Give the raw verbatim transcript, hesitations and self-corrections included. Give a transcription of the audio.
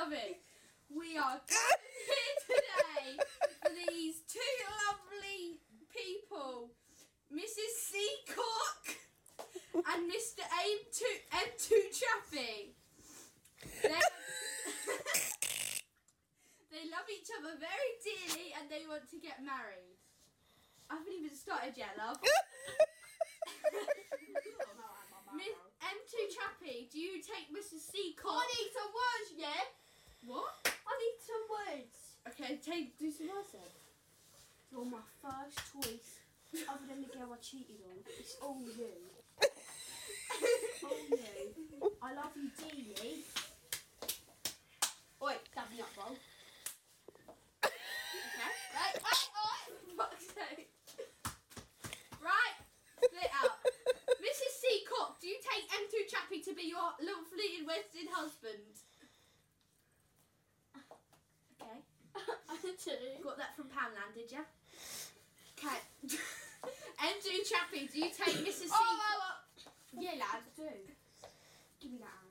Chubby, we are here today for these two lovely people, Missus Seacock and Mister M two, M two Chappy. They, they love each other very dearly and they want to get married. I haven't even started yet, love. Miss M two Chappy, do you take Missus Seacock? I need some words, yeah? What? I need some words. Okay, take do some words then. You're my first choice, other than the girl I cheated on. It's all you. all you. I love you dearly. Oi, dab me up, bro. Okay. Right, right, right. Fuck's sake. Right, split out. Missus Seacock, do you take M two Chappy to be your lovely and wedded husband? Okay. I do. Got that from Poundland, did you? Okay. M two Chappy, do you take Missus Seacock? Oh, oh, oh. Yeah, lad, I do. Give me that hand.